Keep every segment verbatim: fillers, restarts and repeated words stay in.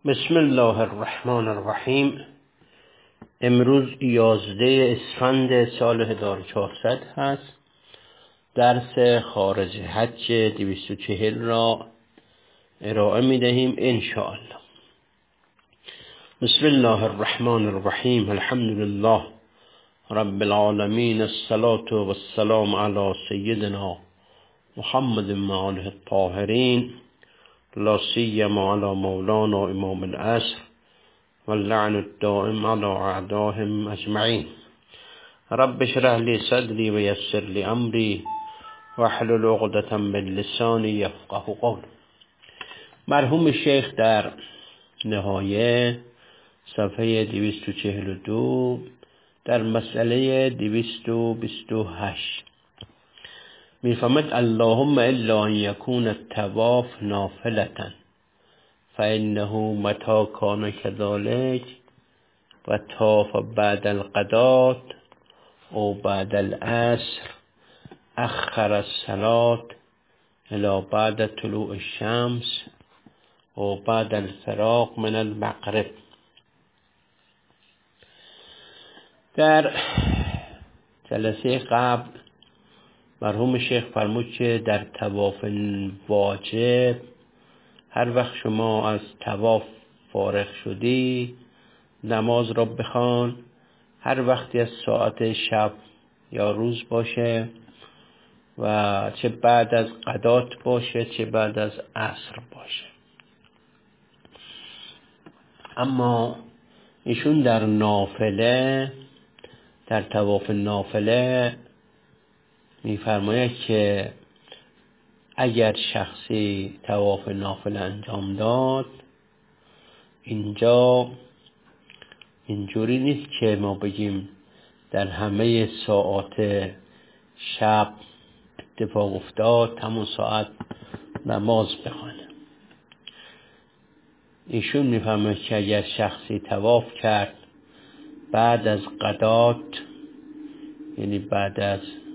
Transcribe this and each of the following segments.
بسم الله الرحمن الرحیم. امروز یازده اسفند سال هزار و چهارصد هست. درس خارج حج دویست و چهل را ارائه می دهیم انشاءالله. بسم الله الرحمن الرحیم. الحمد لله رب العالمین، الصلاة والسلام علی سیدنا محمد و آله الطاهرین، لا سیما علی مولانا امام العصر واللعن الدائم على اعدائهم اجمعین. رب اشرح لی صدری و یسر لی امری واحلل عقدة من لسانی یفقهوا قولی. مرحوم شیخ در نهایه صفحه دویست و چهل و دو در مسئله دویست و بیست و هشت میفهمد اللهم الا ان یکون الطواف نافلة فانه متى كان كذلك و طاف بعد الغداة او بعد العصر اخر الصلاة الى بعد طلوع الشمس او بعد الفراق من المغرب. در جلسه قبل مرحوم شیخ فرمود که در طواف واجب هر وقت شما از طواف فارغ شدی نماز را بخوان، هر وقتی از ساعت شب یا روز باشه و چه بعد از غدات باشه چه بعد از عصر باشه. اما ایشون در نافله، در طواف نافله میفرماید که اگر شخصی طواف نافله انجام داد، اینجا اینجوری نیست که ما بگیم در همه ساعات شب اتفاق افتاد همون ساعت نماز بخوانه. ایشون میفهمه که اگر شخصی طواف کرد بعد از غدات، یعنی بعد از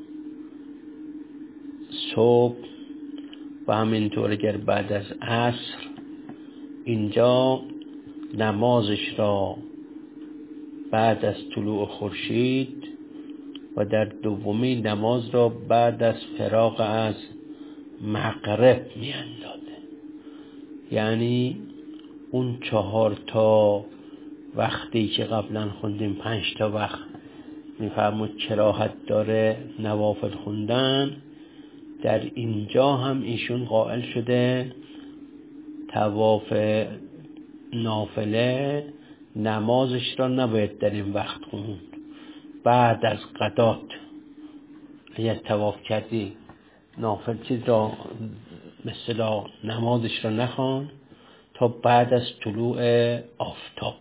صبح و همینطور اگر بعد از عصر، اینجا نمازش را بعد از طلوع خورشید و در دومی نماز را بعد از فراغ از مغرب میاندازه. یعنی اون چهار تا وقتی که قبلا خوندیم، پنج تا وقت میفرمود کراهت داره نوافل خوندن، در اینجا هم ایشون قائل شده طواف نافله نمازش را نباید در این وقت خوند. بعد از غدات اگر طواف کردی نافل چیز را مثلا نمازش را نخوان تا بعد از طلوع آفتاب،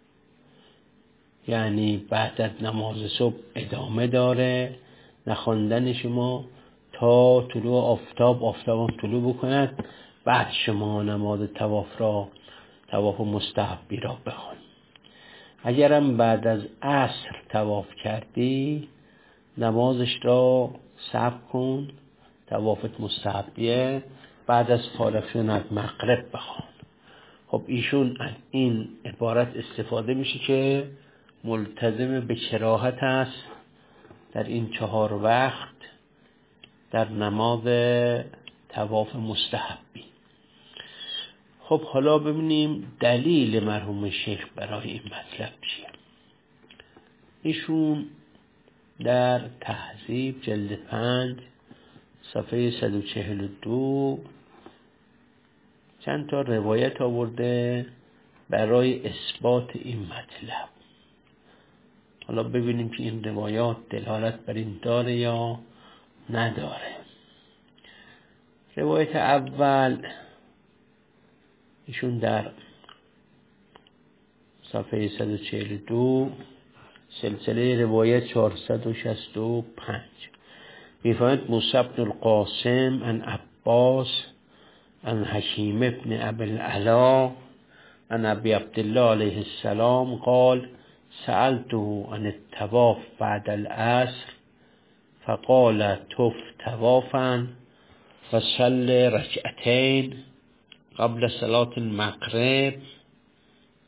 یعنی بعد از نماز صبح ادامه داره نخواندن شما تا طلوع آفتاب. آفتاب هم طلوع بکند بعد شما نماز طواف را، طواف مستحبی را بخوان. اگرم بعد از عصر طواف کردی نمازش را صبر کن، طوافت مستحبیه، بعد از فارغ شدن از مغرب بخوان. خب ایشون از این عبارت استفاده میشه که ملتزم به کراهت است در این چهار وقت در نماز طواف مستحبی. خب حالا ببینیم دلیل مرحوم شیخ برای این مطلب چیه. ایشون در تهذیب جلد پنج صفحه صد و چهل و دو چند تا روایت آورده برای اثبات این مطلب. حالا ببینیم که این روایات دلالت بر این داره یا نداره. روایت اول ایشون در صفحه صد و چهل و دو سلسله روایت چهارصد و شصت و پنج میفرماید موسی بن القاسم عن عباس عن حکیم ابن ابی العلا عن ابی عبدالله علیه السلام قال سألته عن الطواف بعد العصر فقال طف طوافا فصل ركعتين قبل صلاة المغرب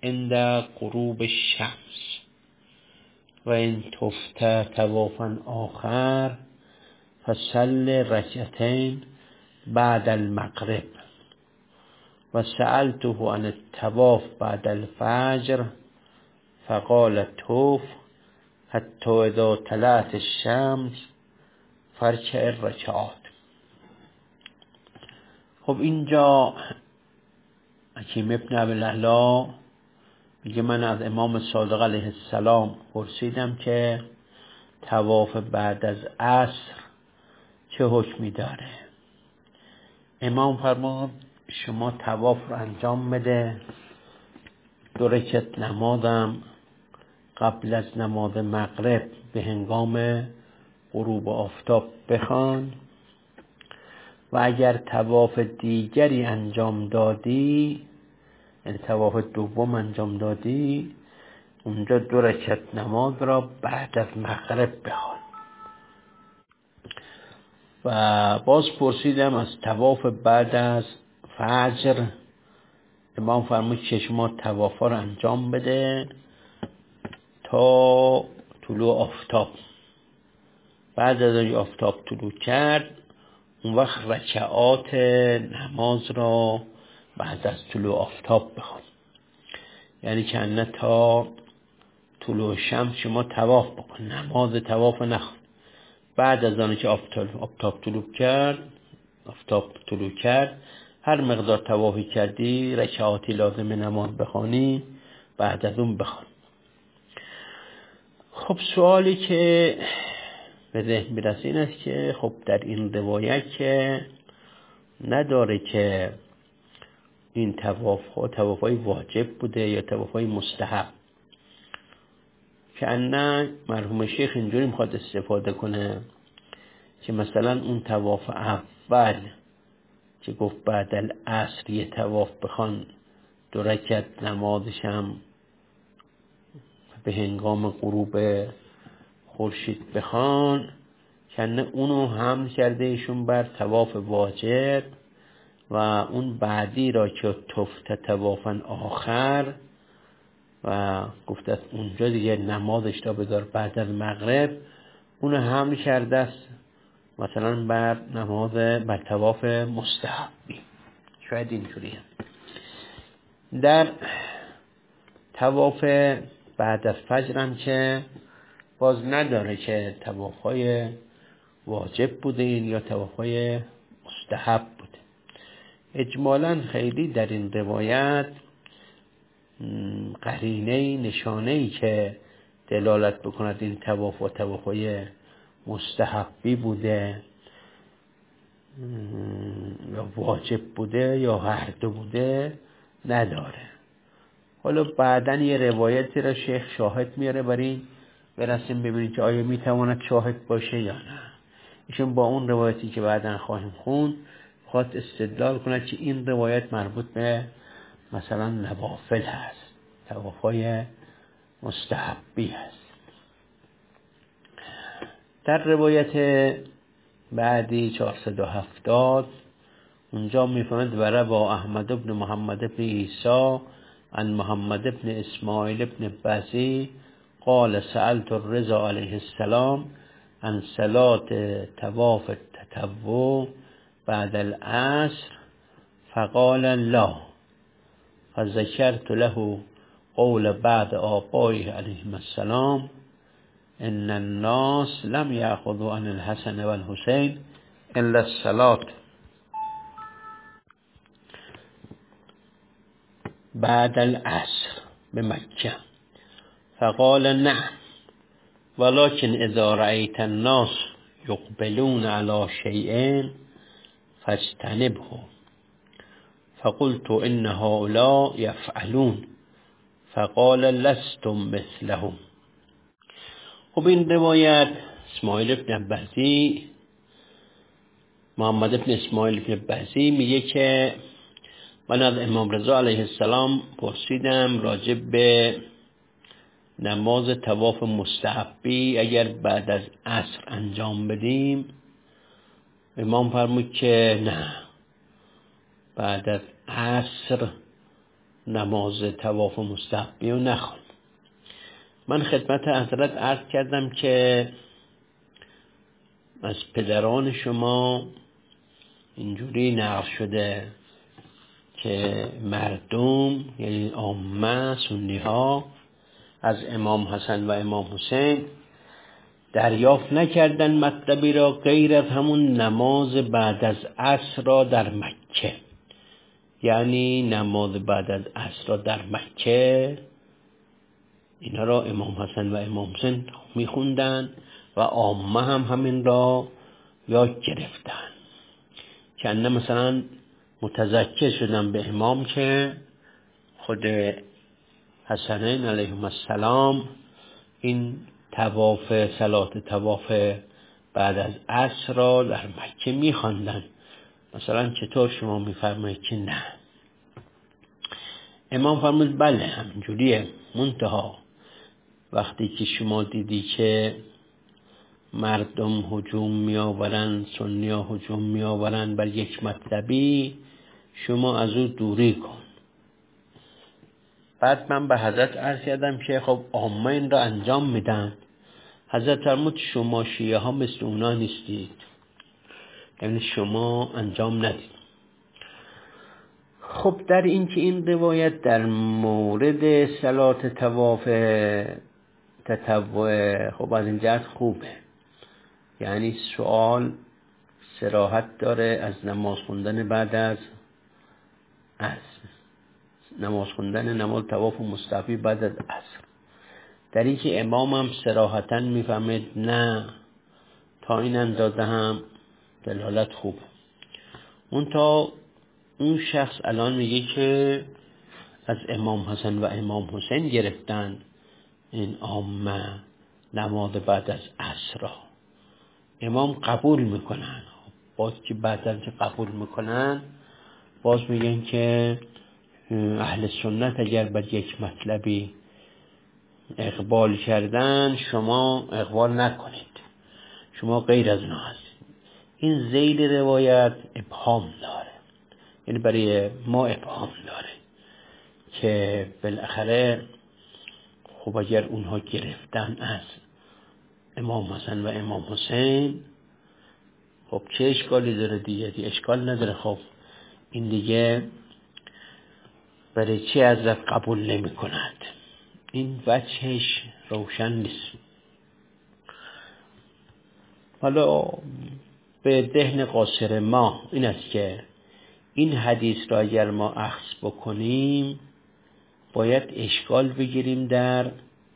عند غروب الشمس و این تفت طوافا آخر فصل رکعتین بعد المغرب و سألته عن الطواف بعد الفجر فقال طوف حتی اذا طلعت الشمس فرکع الرکعات. خب اینجا حکیم ابن ابی‌الاعلی میگه من از امام صادق علیه السلام پرسیدم که طواف بعد از عصر چه حکمی داره. امام فرمود شما طواف رو انجام بده، دو رکعت نمازم قبل از نماز مغرب به هنگام غروب آفتاب بخوان و اگر طواف دیگری انجام دادی، یعنی طواف دوم انجام دادی، اونجا دو رکعت نماز را بعد از مغرب بخوان. و باز پرسیدم از طواف بعد از فجر. امام فرمود که شما طوافا رو انجام بده تا طلوع آفتاب. بعد از اینکه آفتاب طلوع کرد اون وقت رکعات نماز را بعد از طلوع آفتاب بخوان. یعنی که نه تا طلوع شمس شما طواف بکن، نماز طواف نخوان. بعد از آنکه که آفتاب طلوع کرد آفتاب طلوع کرد هر مقدار طوافی کردی رکعاتی لازم نماز بخوانی بعد از اون بخوان. خب سوالی که به ذهن میرسه این است که خب در این روایت که نداره که این طواف ها طواف های واجب بوده یا طواف های مستحب، که نه مرحوم شیخ اینجوری میخواد استفاده کنه که مثلا اون طواف اول که گفت بعد العصر یه طواف بخوان دو رکعت نمازش هم به هنگام غروب خورشید بخوان، که نه اونو هم کرده ایشون بر طواف واجب و اون بعدی را که تفت طوافا آخر و گفت اونجا دیگه نمازش را بذار بعد از مغرب، اونو هم کرده است مثلا بر نماز بر طواف مستحبی. شاید اینطوریه. در طواف بعد از فجر هم که باز نداره که طواف‌های واجب بوده این یا طواف‌های مستحب بوده. اجمالاً خیلی در این روایت قرینه نشانه‌ای که دلالت بکند این طواف و طواف‌های مستحبی بوده یا واجب بوده یا هر دو بوده نداره. حالا بعداً یه روایتی را شیخ شاهد میاره برای برسیم ببینید که آیا میتواند شاهد باشه یا نه. ایشون با اون روایتی که بعداً خواهیم خوند خواهد استدلال کند که این روایت مربوط به مثلا نوافل هست، طوافای مستحبی هست. در روایت بعدی چهارصد و هفتاد اونجا میفهمد و روا احمد ابن محمد ابن عیسی عن محمد ابن اسماعیل ابن بزی قال سألت الرضا علیه السلام عن صلاة طواف التطوع بعد العصر فقال لا، فذكرت له قول بعد آبائه علیهم السلام ان الناس لم يأخذوا عن الحسن والحسين الا الصلاة بعد العصر بمكة، فقال نعم ولكن اذا رأيت الناس يقبلون على شيء فاجتنبه، فقلت ان هؤلاء يفعلون فقال لستم مثلهم. خب این روایت اسماعیل ابن بزی محمد ابن اسماعیل ابن بزی میگه که من از امام رضا علیه السلام پرسیدم راجع به نماز طواف مستحبی اگر بعد از عصر انجام بدیم. امام فرمود که نه، بعد از عصر نماز طواف مستحبی رو نخوان. من خدمت حضرت عرض کردم که از پدران شما اینجوری نقل شده که مردم یعنی عامه سنی ها از امام حسن و امام حسین دریافت نکردن مطلبی را غیر از همون نماز بعد از عصر را در مکه. یعنی نماز بعد از عصر را در مکه اینا را امام حسن و امام حسین میخوندن و عامه هم همین را یاد گرفتن. که انه مثلا متذکر شدن به امام که خود حسنین علیهم السلام این طواف صلات طواف بعد از عصر را در مکه میخواندن. مثلا چطور شما میفرمایید که نه؟ امام فرمود بله همینجوریه، منتها وقتی که شما دیدی که مردم هجوم می آورند، سنی ها هجوم می آورند بر یک مطلبی، شما از او دوری کن. بعد من به حضرت عرض کردم که خب عامه این را انجام میدن. حضرت فرمود شما شیعه ها مثل اونا نیستید، یعنی شما انجام ندید. خب در این که این روایت در مورد صلات طواف تطوع خب از این جهت خوبه، یعنی سوال صراحت داره از نماز خوندن بعد از عصر، نماز خوندن نماز طواف مستحبی بعد از عصر. در این که امام هم صراحتاً میفهمید نه تا این اندازه هم دلالت خوبه. اون تا اون شخص الان میگه که از امام حسن و امام حسین گرفتن این عامه نماز بعد از عصر را امام قبول میکنن. باز که بعدن که قبول میکنن باز میگن که اهل سنت اگر بر یک مطلبی اقبال کردن شما اقبال نکنید، شما غیر از اونها هستید. این ذیل روایت ابهام داره، یعنی برای ما ابهام داره که بالاخره خب اگر اونها گرفتن از امام حسن و امام حسین خب چه اشکالی داره دیگه؟ دی اشکال نداره. خب این دیگه برای چی حضرت قبول نمی کند؟ این وجهش روشن نیست. حالا به ذهن قاصر ما این است که این حدیث را اگر ما اخذ بکنیم باید اشکال بگیریم در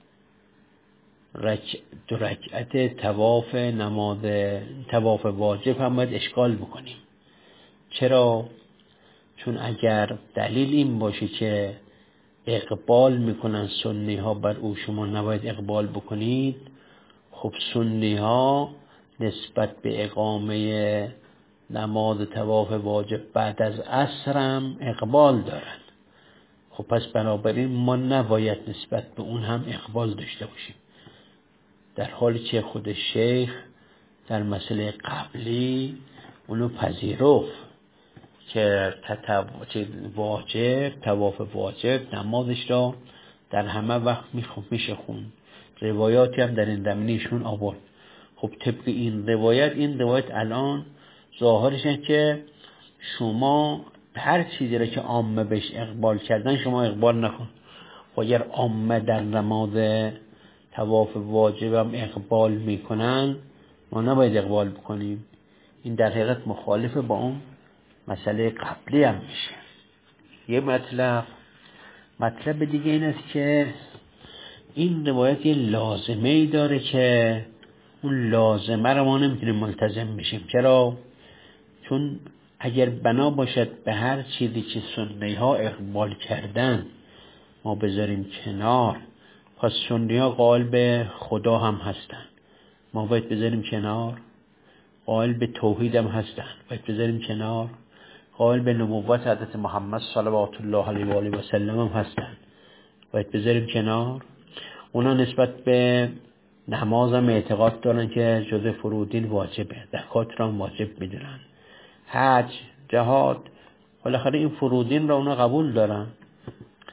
رج... دو رکعت طواف نماز طواف واجب هم باید اشکال بکنیم. چرا؟ چون اگر دلیل این باشه که اقبال میکنن سنی ها بر او، شما نباید اقبال بکنید. خب سنی ها نسبت به اقامه نماز طواف واجب بعد از عصر هم اقبال دارن. خب پس بنابراین ما نباید نسبت به اون هم اقبال داشته باشیم، در حالی که خود شیخ در مسئله قبلی اونو پذیرفت که واجب طواف واجب نمازش را در همه وقت میشه خون. روایاتی هم در این زمینهشون آورد. خب طبق این روایت این روایت الان ظاهرش اینه که شما هر چیزی را که عامه بهش اقبال کردن شما اقبال نکن. و اگر عامه در نماز طواف واجب هم اقبال میکنن ما نباید اقبال بکنیم. این در حقیقت مخالف با اون مسئله قبلی هم میشه. یه مطلب مطلب دیگه این است که این روایت یه لازمه ای داره که اون لازمه رو ما نمیتونیم ملتزم بشیم. چرا؟ چون اگر بنا باشد به هر چیزی که سنی ها اقبال کردن ما بذاریم کنار، پس سنی ها قائل به خدا هم هستن، ما باید بذاریم کنار. قائل به توحید هم هستن، باید بذاریم کنار. قائل به نبوت حضرت محمد صلوات الله علیه و آله و سلم هم هستن، باید بذاریم کنار. اونا نسبت به نماز هم اعتقاد دارن که جزء فروضین واجبه، زکات را واجب میدونن، حج، جهاد، بالاخره این فروضین را اونا قبول دارن.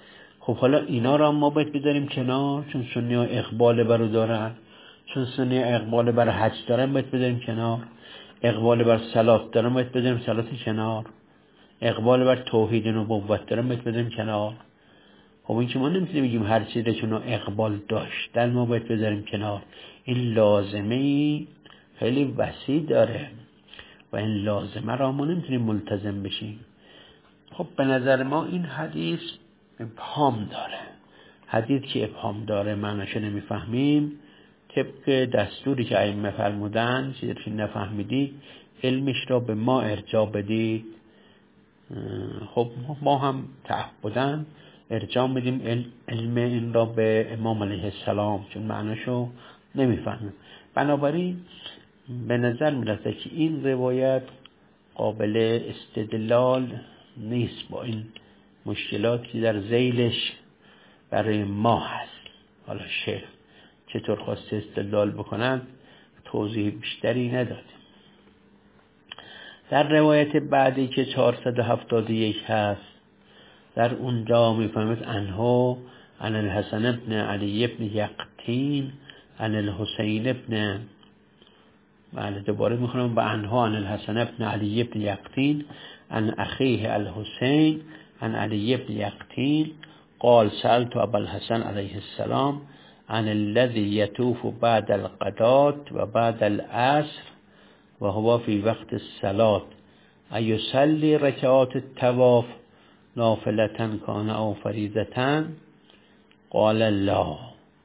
خب حالا اینا را ما باید بذاریم کنار، چون سنی ها اقبال برو دارن، چون سنی ها اقبال بر حج دارن باید بذاریم کنار، اقبال بر صلات دارن باید بذاریم صلات کنار، اقبال بر توحید نبوت دارن باید بذاریم کنار. خب این که ما نمیتونیم بگیم هر چیزی چون اقبال داشتن ما باید بذاریم کنار. این لازمه خیلی وسیع داره و این لازمه را ما نمیتونیم ملتزم بشیم. خب به نظر ما این حدیث ابهام داره. حدیث که ابهام داره معنیشو نمیفهمیم. طبق دستوری که ائمه فرمودن چیزی که نفهمیدید علمش را به ما ارجاع بدید. خب ما هم تعبداً ارجاع میدیم علم این را به امام علیه السلام، چون معنیشو نمیفهمیم. بنابراین به نظر میرسه که این روایت قابل استدلال نیست با این مشکلاتی که در ذیلش برای ما هست. حالا شیخ چطور خواسته استدلال بکنن توضیح بیشتری ندادیم. در روایت بعدی که چهارصد و هفتاد و یک هست، در اونجا میفهمید انهو عن الحسن ابن علی ابن یقطین عن الحسین ابن، بله دوباره میخونم، با انهو عن الحسن ابن علی ابن یقطین عن اخیه الحسین عن علی ابن یقطین قال سألت ابا الحسن علیه السلام عن الذي يطوف بعد الغداة و بعد العصر و هو في وقت الصلاة ایصلی رکعات الطواف نافلة کان او فریضة قال لا.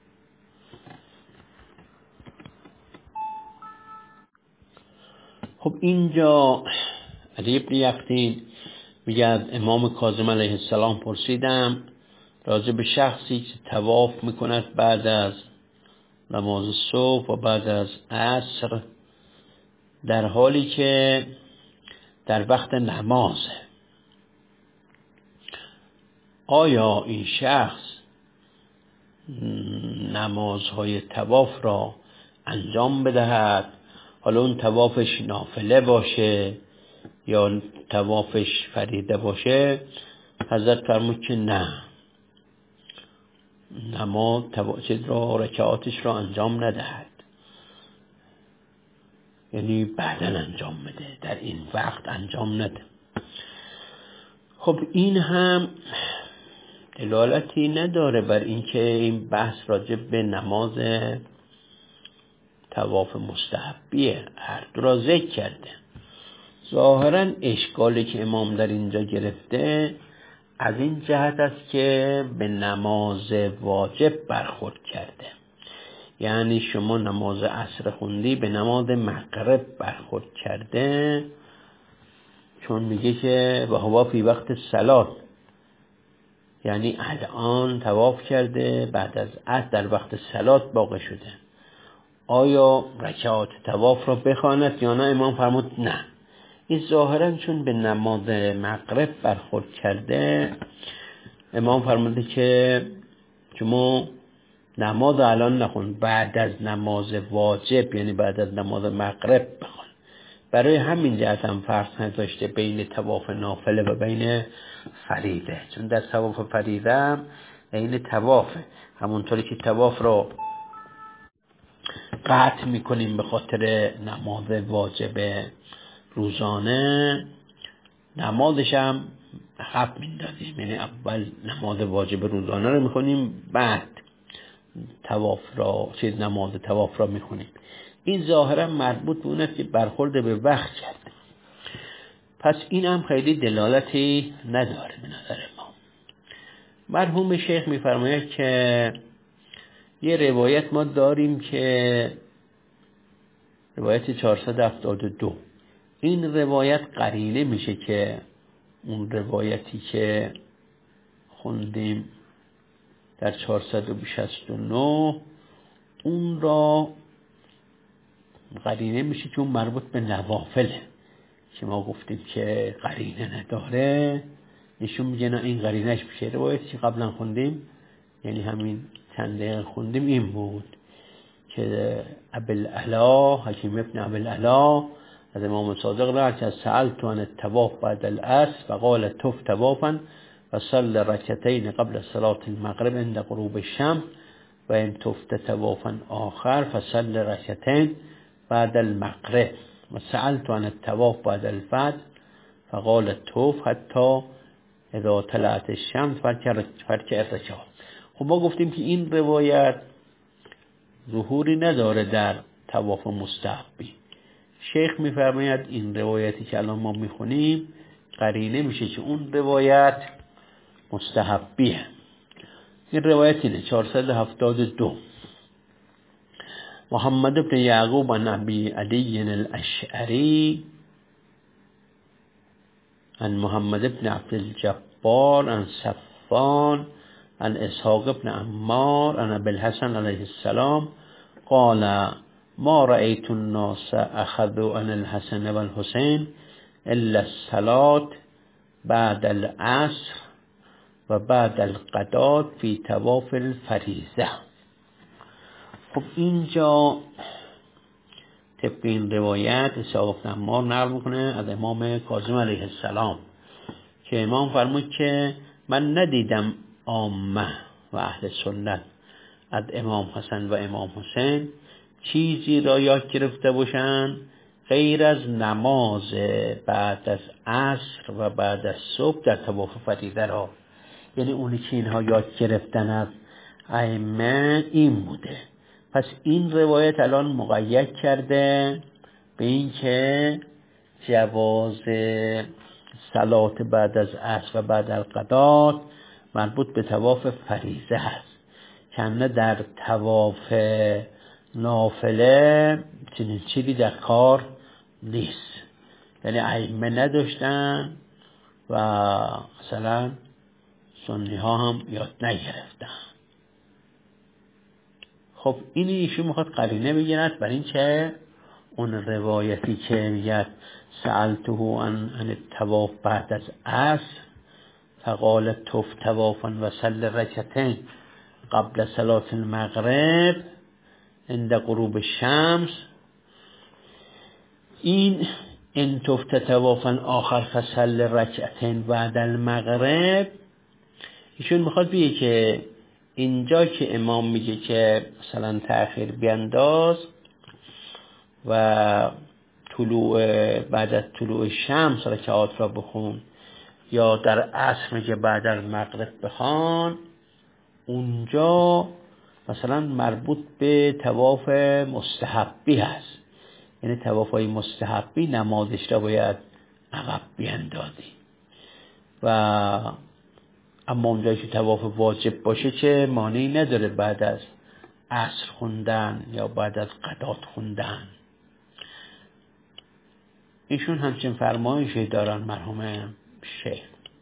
خب اینجا علی ابن یقطین میگه امام کاظم علیه السلام پرسیدم راجع به شخصی که طواف میکند بعد از نماز صبح و بعد از عصر در حالی که در وقت نمازه، آیا این شخص نمازهای طواف را انجام بدهد، حالا اون طوافش نافله باشه یا طوافش فریضه باشه؟ حضرت فرمود که نه، نماز چیز را رکعاتش را انجام ندهد، یعنی بعداً انجام بده، در این وقت انجام نده. خب این هم دلالتی نداره بر اینکه این بحث راجع به نماز طواف مستحبیه، هر دو را ذکر کرده. ظاهراً اشکالی که امام در اینجا گرفته از این جهت است که به نماز واجب برخورد کرده، یعنی شما نماز عصر خوندی به نماز مغرب برخورد کرده، چون میگه که و هو فی وقت صلات، یعنی الان طواف کرده بعد از عصر در وقت صلات واقع شده، آیا رکعات طواف را بخواند یا نه؟ امام فرمود نه. این ظاهرا چون به نماز مغرب برخورد کرده، امام فرموده که شما نماز الان نخون، بعد از نماز واجب یعنی بعد از نماز مغرب بخون. برای همین جهت هم فرق نذاشته بین طواف نافله و بین فریضه، چون در طواف فریضه هم بین طوافه، همونطوری که طواف رو قطع میکنیم به خاطر نماز واجب روزانه، نمازش هم عقب میندازیم، یعنی اول نماز واجب روزانه رو میخونیم بعد طواف را چیز نماز طواف را میخونیم. این ظاهرا مربوط به اون است که برخورد به وقت کرد. پس این هم خیلی دلالتی نداره به نظر ما. مرحوم شیخ میفرماید که یه روایت ما داریم که روایت چهارصد و هفتاد و دو، این روایت قرینه میشه که اون روایتی که خوندیم در چهارصد و شصت و نه اون را قرینه میشه چون مربوط به نوافله که ما گفتیم که قرینه نداره، نشون میگه نه این قرینهش میشه. روایتی که قبلا خوندیم یعنی همین چند دقیقه خوندیم این بود که ابوالعلا حکیم ابن ابوالعلا از امام صادق را که سألت عن الطواف بعد العصر فقال طف طوافا و صل رکعتین قبل صلاة المغرب عند غروب الشمس و ان تفت طوافا آخر فصل رکعتین بعد المغرب و سألت عن الطواف بعد الفجر فقال طوف حتی اذا طلعت الشمس فرکع الرکعتین. خب ما گفتیم که این روایت ظهوری نداره در طواف مستحبی. شیخ میفرماید این روایتی که الان ما میخونیم قرینه میشه که اون روایت مستحبیه. این روایت اینه چهارصد و هفتاد و دو. محمد بن یعقوب عن ابی علی الاشعری عن محمد بن عبد الجبار عن صفان عن اسحاق بن عمار عن ابي الحسن علیه السلام قال ما رأيت الناس اخذوا عن الحسن والحسين الا الصلاة بعد العصر و بعد القضاء فی طواف الفریضه. خب اینجا طبق این روایت اسحاق بن عمار نقل میکنه از امام کاظم علیه السلام که امام فرمود که من ندیدم عامه و اهل سنت از امام حسن و امام حسین چیزی را یاد گرفته باشن غیر از نماز بعد از عصر و بعد از صبح در طواف فریضه را. یعنی اونی که اینها یاد گرفتن از ائمه این بوده. پس این روایت الان مقید کرده به این که جواز صلات بعد از عصر و بعد از قضا مربوط به طواف فریضه هست، کنه در طواف نافله چنین چیزی در کار نیست. یعنی ائمه نداشتن و مثلا سنی ها هم یاد نگرفتن. خب این ایشون میخواد قرینه بگیرد بر این که اون روایتی که میگه سألته عن عن الطواف بعد از عصر فقال طف طوافا و صل رکعتین قبل صلاة المغرب عند غروب الشمس، این ان طفت طوافا آخر فصل رکعتین بعد المغرب، ایشون میخواد بگه که اینجا که امام میگه که مثلا تأخیر بینداز و طلوع بعد از طلوع شمس رکعات را بخون، یا در عصر میگه بعد از مغرب بخوان، اونجا مثلا مربوط به طواف مستحبی هست. یعنی طوافای مستحبی نمازش را باید عقب بیندازی. و اما اونجایی که طواف واجب باشه چه مانعی نداره بعد از عصر خوندن یا بعد از قضات خوندن. ایشون همچنین فرمایشی دارن مرحوم شیخ.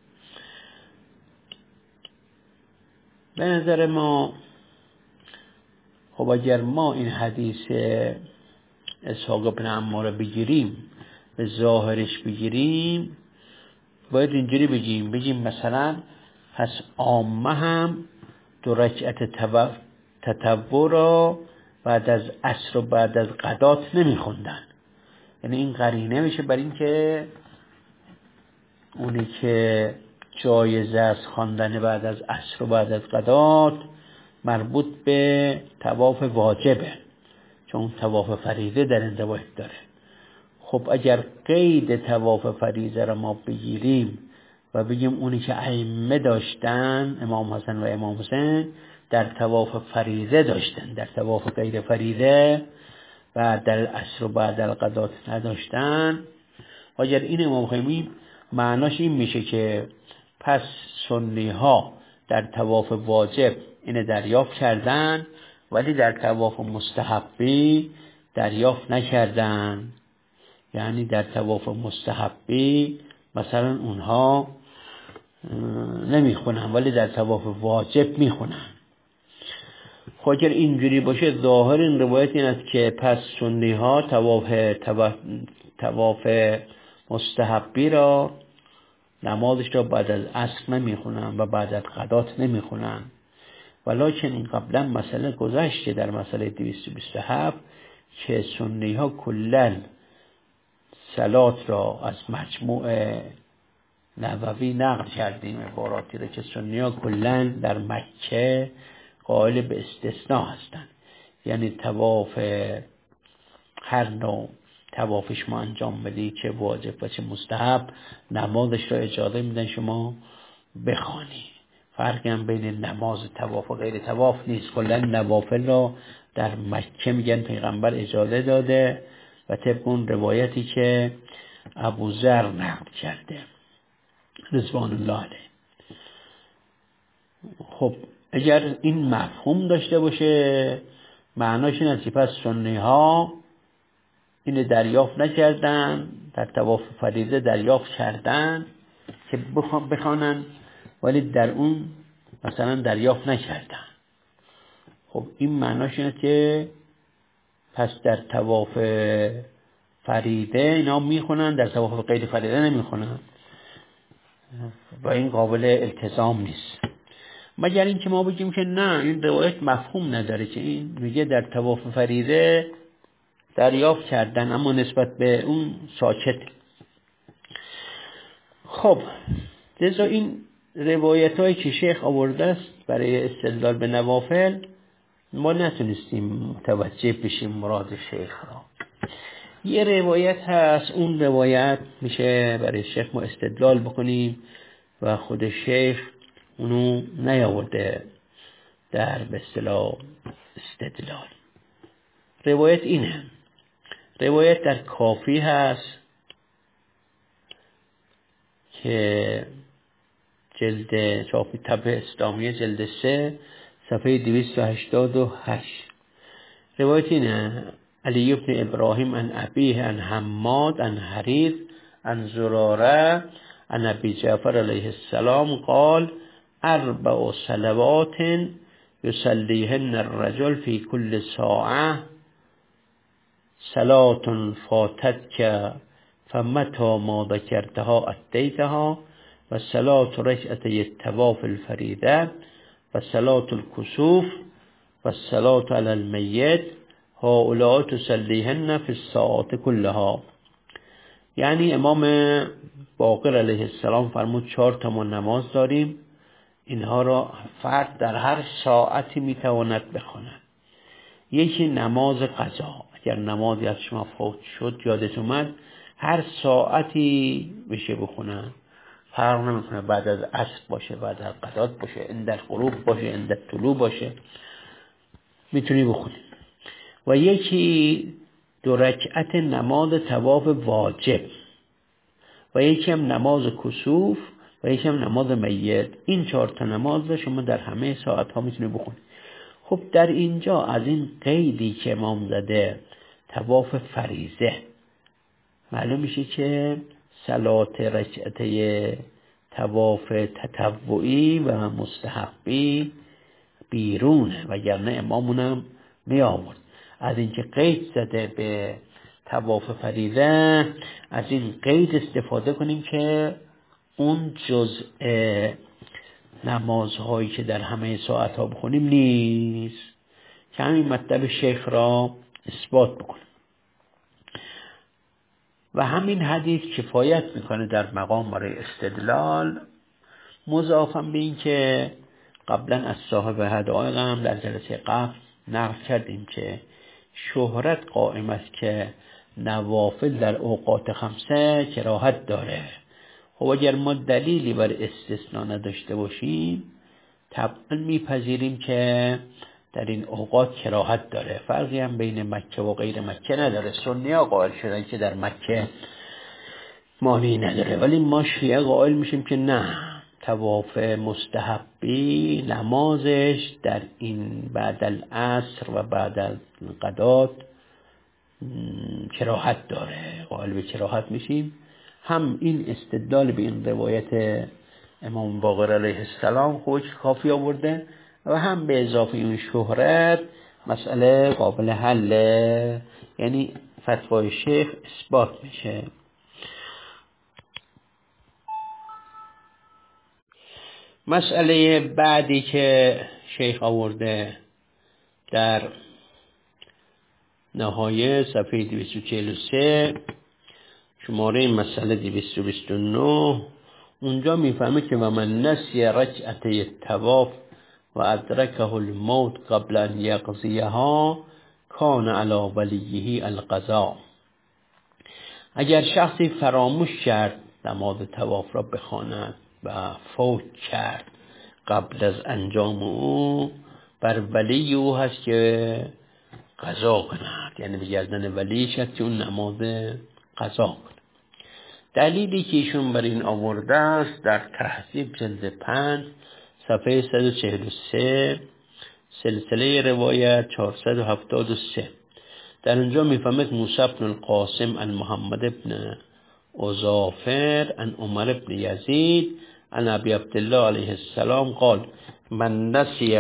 به نظر ما خب اگر ما این حدیث اسحاق بن عمار بگیریم، به ظاهرش بگیریم، باید اینجوری بگیم بگیم مثلا پس عامه هم دو رکعت تطوع را بعد از عصر و بعد از قضات نمی خوندن. یعنی این قرینه میشه بر این که اونی که جایزه است خواندن بعد از عصر و بعد از قضات مربوط به طواف واجبه، چون طواف فریضه در این روایت داره. خب اگر قید طواف فریضه را ما بگیریم و بگیم اونی که ائمه داشتن امام حسن و امام حسین در طواف فریضه داشتن، در طواف غیر فریضه و در عصر و بعد القضات نداشتن، اگر این امام خمینی معناش این میشه که پس سنی ها در طواف واجب اینه دریافت کردن ولی در طواف مستحبی دریافت نکردن. یعنی در طواف مستحبی مثلا اونها نمیخونن ولی در طواف واجب میخونن. خب اگر اینجوری باشه ظاهر این روایت این است که پس سنی ها طواف طواف مستحبی را نمازش را بعد از عصر نمیخونن و بعد از قضات نمیخونن. ولکن این قبلا مسئله گذشته در مسئله دویست و بیست و هفت که سنی ها کلن صلات را از مجموع نووی نقل کردیم عباراتی رو که سنی ها کلن در مکه قائل به استثناء هستن، یعنی طواف هر نوع طوافش شما انجام بدی، چه واجب و چه مستحب، نمازش را اجازه میدن شما بخوانی. فرقی هم بین نماز طواف و غیر طواف نیست. کلا نوافل را در مکه میگن پیغمبر اجازه داده و طبق اون روایتی که ابوذر نقل کرده رضوان الله علیه. خب اگر این مفهوم داشته باشه معناش این است که پس سنی ها اینو دریافت نکردن، در طواف فریضه دریافت کردن که بخوانن ولی در اون مثلا دریافت نکردن. خب این معناش اینه که پس در طواف فریضه اینا میخونن، در طواف غیر فریضه نمیخونن و این قابل التزام نیست، مگر اینکه ما بگیم که نه این روایت مفهوم نداره که این میگه در طواف فریضه دریافت کردن اما نسبت به اون ساکت. خب لذا این روایت هایی که شیخ آورده است برای استدلال به نوافل ما نتونستیم متوجه بشیم مراد شیخ را. یه روایت هست، اون روایت میشه برای شیخ ما استدلال بکنیم و خود شیخ اونو نیاورده در به اصطلاح استدلال. روایت اینه، روایت در کافی هست که جلد چاپ طبع اسلامیه جلد سه صفحه دویست و هشتاد و هشت. روایت اینه: علی بن ابراهیم عن ابیه عن حماد عن حریث عن زراره عن ابی جعفر علیه السلام قال اربع صلوات یصلیهن الرجل فی کل ساعه صلاة فاتتك فمتى ما ذكرتها اتيتها و صلاة رکعتی الطواف الفریضه و صلاة الکسوف و صلاة علی المیت هؤلاء تصلیهن فی الساعات كلها. یعنی امام باقر علیه السلام فرمود چهار تا ما نماز داریم، اینها را فرد در هر ساعتی میتواند بخواند. یکی نماز قضا، اگر نمازی از شما فوت شد یادت اومد هر ساعتی بشه بخونن، فرق نمیکنه بعد از عصر باشه، بعد از غدات باشه، اندر غروب باشه، اندر طلوع باشه، میتونی بخونی. و یکی دو رکعت نماز طواف واجب و یکی هم نماز کسوف و یکی هم نماز میت. این چهار تا نماز رو شما در همه ساعت ها میتونی بخونی. خب در اینجا از این قیدی که امام زده طواف فریضه معلوم میشه که صلات رکعته طواف تطوعی و مستحبی بیرونه، وگرنه امامونم می آورد. از اینکه قید زده به طواف فریضه از این قید استفاده کنیم که اون جزء نمازهایی که در همه ساعت ها بخونیم نیست، که همین مطلب شیخ را اثبات بکنیم. و همین حدیث کفایت میکنه در مقام برای استدلال، مضافاً به این که قبلا از صاحب حدائق هم در جلسه قبل نقل کردیم که شهرت قائم است که نوافل در اوقات خمسه کراهت داره. خب اگر ما دلیلی بر استثناء نداشته باشیم طبعا میپذیریم که در این اوقات کراهت داره. فرقی هم بین مکه و غیر مکه نداره. سنی ها قائل شدن که در مکه مانعی نداره، ولی ما شیعه قائل میشیم که نه، طواف مستحبی نمازش در این بعد العصر و بعد الغدات کراهت داره، قائل به کراهت میشیم. هم این استدلال به این روایت امام باقر علیه السلام خودش کافی آورده و هم به اضافه این شهرت مسئله قابل حله، یعنی فتوای شیخ اثبات میشه. مسئله بعدی که شیخ آورده در نهایه صفحه دویست و چهل و سه شماره مسئله دویست و بیست و نه اونجا میفهمه که و من نسی رکعته تواف و ادرکه الموت قبل ان یقضیها کان علی ولیه القضاء. اگر شخصی فراموش کرد نماز تواف را بخواند و فوت کرد قبل از انجام او، بر ولی او هست که قضا کند، یعنی به گردن ولیش هست که اون نماز قضا کند. دلیلی که ایشون بر این آورده است در تهذیب جلد پنج صفحه صد و چهل و سه، سلسله روایت چهارصد و هفتاد و سه. در اونجا میفهمد موسی بن القاسم عن محمد بن اظافر عن عمر بن یزید عن ابی عبدالله علیه السلام قال من نسی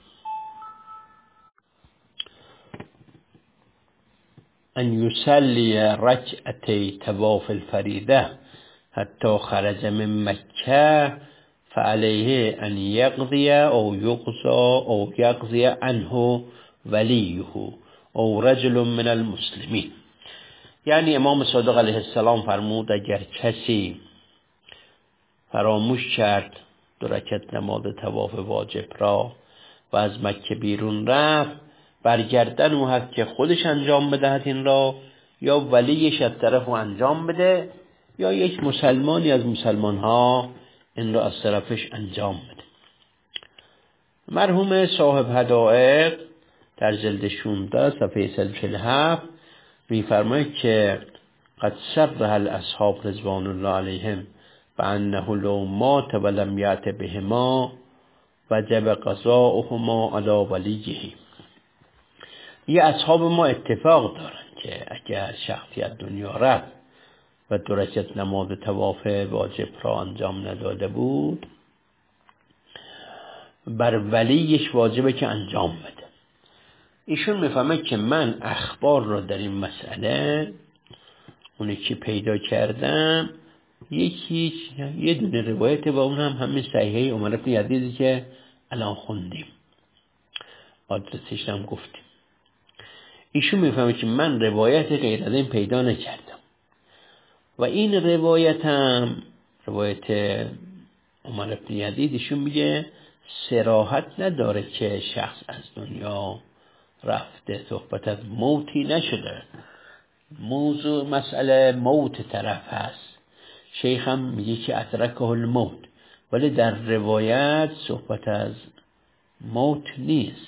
ان یصلی رکعتی طواف الفریضه حتی خرج من مکه فعلیه ان یقضی او یقضی او یقضی عنه ولیه او رجل من المسلمین. یعنی امام صادق علیه السلام فرمود اگر کسی فراموش کرد دو رکعت نماز طواف واجب را و از مکه بیرون رفت، برگردن او هست که خودش انجام بدهد این را، یا ولیش از طرف انجام بده، یا یک مسلمانی از مسلمان ها این را از طرفش انجام بده. مرحوم صاحب هدایق در جلد شانزده صفحه صد و چهل و هفت می‌فرماید که قد صرح الاصحاب رضوان الله علیهم بانه لو مات ولم یأت بهما وجب قضاؤهما علی ولیه. یه اصحاب ما اتفاق دارن که اگر شخصی از دنیا رفت و دو رکعت نماز طواف واجب را انجام نداده بود، بر ولیش واجبه که انجام بده. ایشون میفهمه که من اخبار را در این مسئله اونی که پیدا کردم یکی یه دونه روایت و اون هم همین صحیحه عمر بن یزیدی که الان خوندیم، آدرسش هم گفتیم. ایشون میفهمه که من روایت غیر از این پیدا نکردم و این روایت هم روایت عمر بن یزید ایشون میگه صراحت نداره که شخص از دنیا رفته، صحبت از موتی نشده، موضوع مسئله موت طرف هست. شیخ هم میگه که ادرکه الموت، ولی در روایت صحبت از موت نیست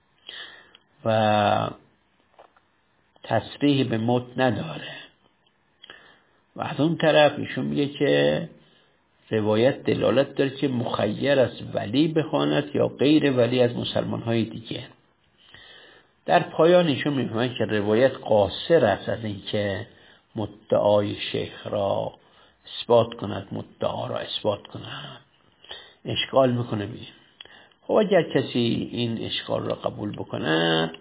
و تصریح به موت نداره. و از اون طرف ایشون میگه که روایت دلالت داره که مخیر از ولی بخواند یا غیر ولی از مسلمان های دیگه. در پایان ایشون میفهمه که روایت قاصر است از این که مدعای شیخ را اثبات کند، مدعا را اثبات کند. اشکال میکنه بیم. خب اگر کسی این اشکال را قبول بکند،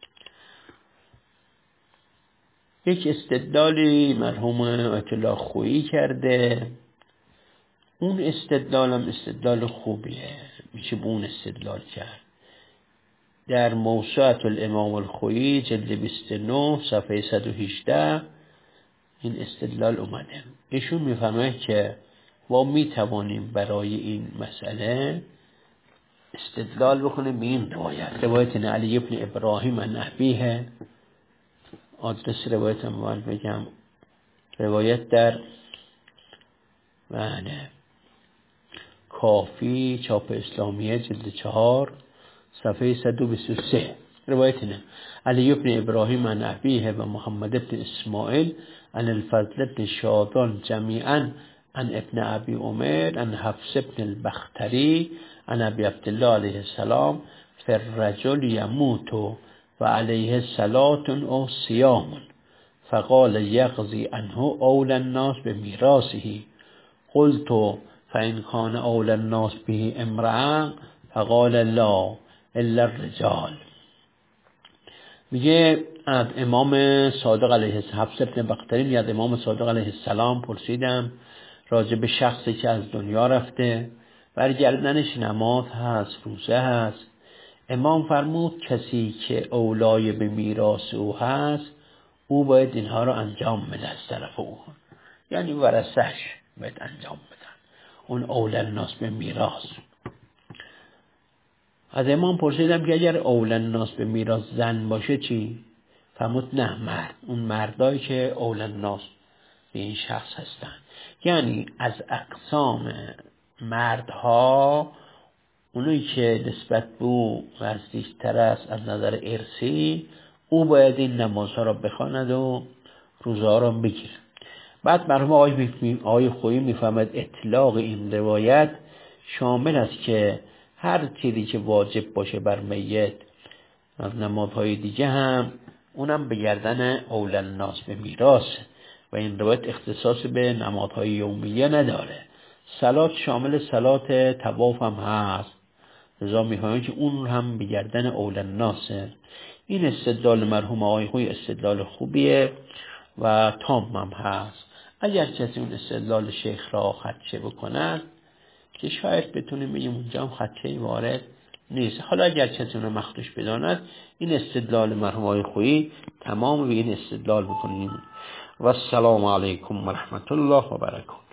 یک استدلالی مرحوم آیت الله خویی کرده، اون استدلال هم استدلال خوبیه، میشه به اون استدلال کرد. در موسوعة الامام الخویی جلد بیست و نه صفحه صد و هجده این استدلال اومده. ایشون میفرماید که ما میتوانیم برای این مسئله استدلال بکنیم به این روایت، روایت علی ابن ابراهیم عن ابیه. آدرس روایت هم بگم، روایت در بله کافی چاپ اسلامیه جلد چهار صفحه صد و بیست و سه. روایت نه علی ابن ابراهیم عن ابیه و محمد ابن اسماعیل عن الفضل ابن شاذان جمیعا عن ابن ابی عمر عن حفص ابن البختری عن ابی عبدالله علیه السلام فالرجل یموت و علیه صلاة او صیام فقال یقضی عنه اول الناس بمیراثه قلت فإن كان اول الناس به امرأة فقال لا الا الرجال. میگه از امام صادق علیه السلام، حفص ابن بختری میگه از امام صادق علیه السلام پرسیدم راجع به شخصی که از دنیا رفته، برگردنش نماز هست، روزه هست. امام فرمود کسی که اولای به میراث او هست او باید اینها رو انجام بده از طرف او، یعنی ورثش باید انجام بدن. اون اول الناس به میراث. از امام پرسیدم که اگر اول الناس به میراث زن باشه چی؟ فرمود نه، مرد. اون مردایی که اول الناس به این شخص هستن، یعنی از اقسام مردها اونایی که نسبت به او نزدیکتر است از نظر ارثی، او باید این نمازها را بخواند و روزها را بگیره. بعد مرحوم آقای آقای خویی میفهمد اطلاق این روایت شامل است که هر چیزی که واجب باشه بر میت از نمازهای دیگه هم اونم به گردن اول الناس به میراث و این روایت اختصاص به نمازهای یومیه نداره. صلات شامل صلات طواف هم هست، لذا می‌خوایم که اون هم به گردن اول الناس. این استدلال مرحوم آقای خویی استدلال خوبیه و تام هم هست. اگر کسی اون استدلال شیخ را خدشه بکنن که شاید بتونیم بگیم اونجا هم خدشه وارد نیست. حالا اگر کسی اون مخدوش بداند، این استدلال مرحوم آقای خویی تمام به این استدلال بکنیم. و السلام علیکم و رحمت الله و برکاته.